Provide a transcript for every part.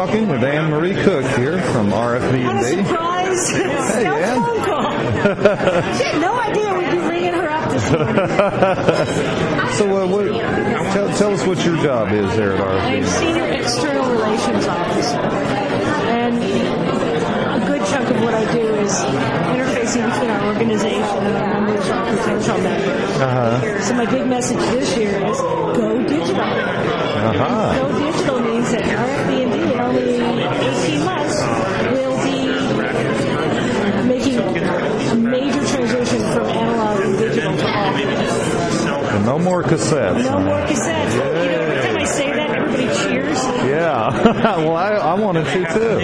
talking with Anne Marie Cook here from RFB&B. What a surprise! Hey, Anne. Phone call. She had no idea we'd be ringing her up this morning. So, tell us what your job is there at RFB&B. I'm Senior External Relations Officer, and a good chunk of what I do is interfacing between our organization and our members, our potential members. So my big message this year is go digital. Go digital means that RFB&B in only 18 months will be making a major transition from analog and digital to all digital. And no more cassettes. No more cassettes. You know, every time I say that, everybody cheers. Yeah. Well, I wanted to too.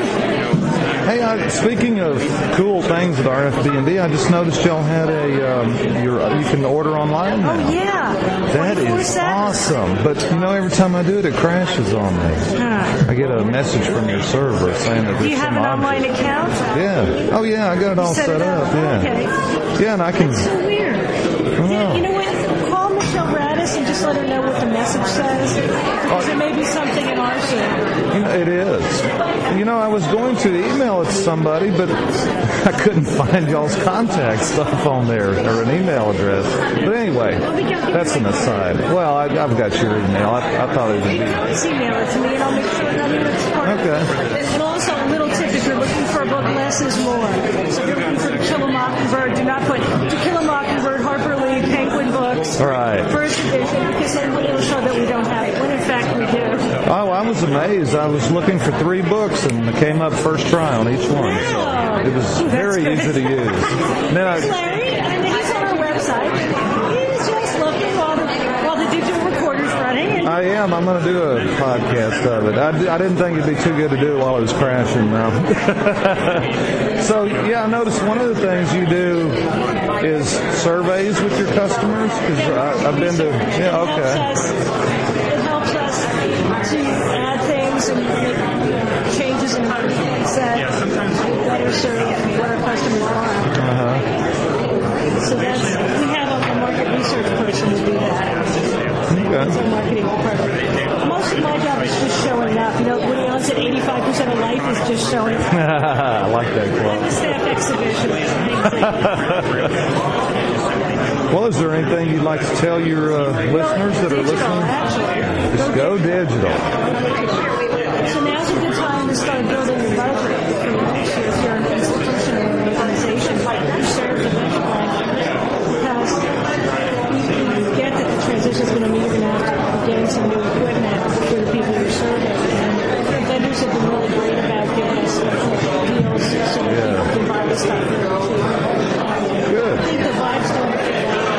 Hey, speaking of cool things at RFB&B, I just noticed y'all had you can order online now. Oh, yeah. That is awesome. But, every time I do it, it crashes on me. I get a message from your server saying that there's some Do you have an online account? Yeah. Oh, yeah, I got it all set up. Yeah. Okay. Yeah, and I can... That's so weird. Oh. You know what? Call Michelle Radis and just let her know what the message says. Because there may be something in our server. It is. I was going to email it to somebody, but I couldn't find y'all's contact stuff on there, or an email address. But anyway, that's an aside. Well, I've got your email. I thought it would be... Just email it to me, and I'll make sure it's part of it. Okay. And also, a little tip, if you're looking for a book, less is more. So if you're looking for To Kill a Mockingbird, do not put To Kill a Mockingbird, Harper Lee, Penguin Books, right. First edition, because then it'll show that we don't have it, when in fact we do. Oh, I was amazed. I was looking for 3 books, and it came up first try on each one. Wow. So it was very easy to use. Now, Larry, and he's on our website. He's just looking while the digital recorder's running. I am. I'm going to do a podcast of it. I didn't think it'd be too good to do it while it was crashing now. So, yeah, I noticed one of the things you do is surveys with your customers. Because I've been to... Yeah, okay. It helps us to add things and make changes and improvements that better serve what our customers want. So we have a market research person to do that. That's our marketing department. Most of my job is just showing up. Woody Allen said 85% of life is just showing up. I like that quote. I'm the staff exhibitionist. Well, is there anything you'd like to tell your listeners that are listening? Actually. Just go digital. So now's a good time to start building your budget for next year if you're an institution or an organization who serves a benchmark. Because you get that the transition is going to mean you're going to have to be getting some new equipment for the people you're serving. And the vendors have been really great about giving us deals so that people can buy the stuff here too. Good. I think the Vibe's doing it.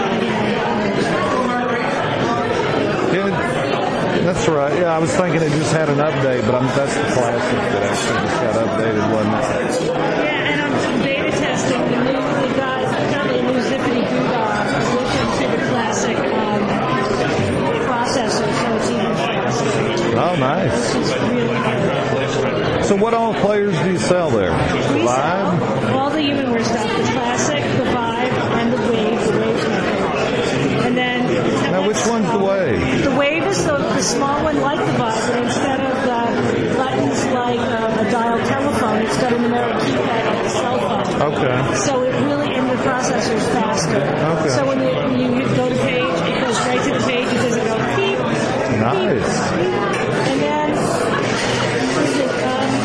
That's right. Yeah, I was thinking it just had an update, but that's the classic that actually just got updated, wasn't it? Yeah, and I'm beta testing the new, we got a new Zippity Doodah addition to the classic processor, so it's even faster. Oh, nice. It's really good. So what all players do you sell there? We Vibe? sell all the Humanware stuff, the classic, the Vibe, and the Wave. The Wave's my favorite. And then... Now, which one's the Wave? The Wave is the small one like the Vibe, but instead of the buttons like a dial telephone, it's got a numeric keypad like a cell phone. Okay. So it really, and the processor's faster. Okay. So when you go to page, it goes right to the page. It doesn't go beep, Nice. beep. And then, what is it,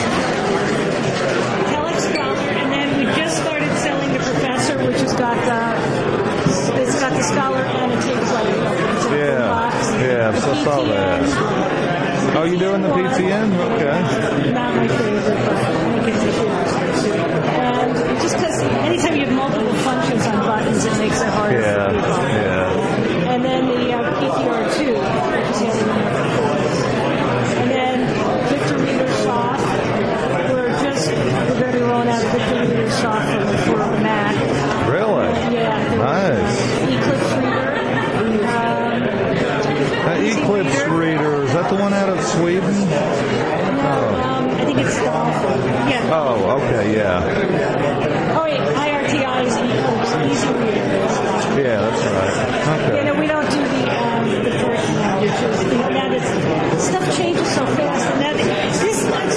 Telex Scholar, and then we just started selling the Professor, which has got it's got the Scholar annotated like it's in a box. Yeah, I saw that. Oh, you doing the PTN? Okay. Not my favorite, but I think it's a huge. And just because anytime you have multiple functions on buttons, it makes it harder for people. Yeah. And then the PTR2, which is the other one. And then Victor Reader Soft. We're going to be rolling out Victor Reader Soft for Mac. Really? Yeah. Nice. Eclipse Reader. Eclipse Reader, is that the one out of Sweden? No, I think it's Dolphin. Yeah. Oh, okay, yeah. Oh, wait, IRTI is Eclipse. Easy Reader. Yeah, that's right. Okay. We don't do the first one, which is, now that stuff changes so fast, and this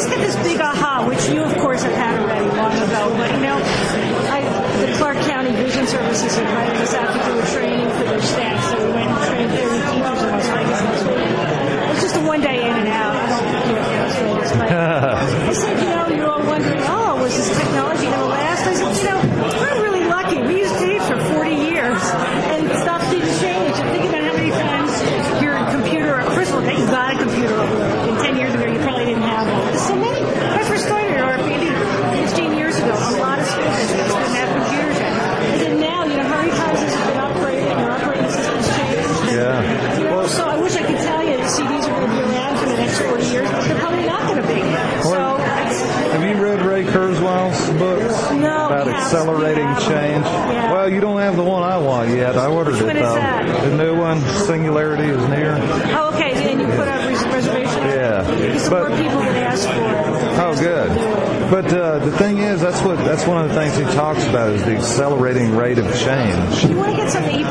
Accelerating change. Yeah. Well, you don't have the one I want yet. I ordered Which it one is though. that? The new one, Singularity is near. Oh, okay. And you put up reservation? Yeah. Because more people that ask for it. Oh, good. But the thing is, that's one of the things he talks about is the accelerating rate of change. You want to get something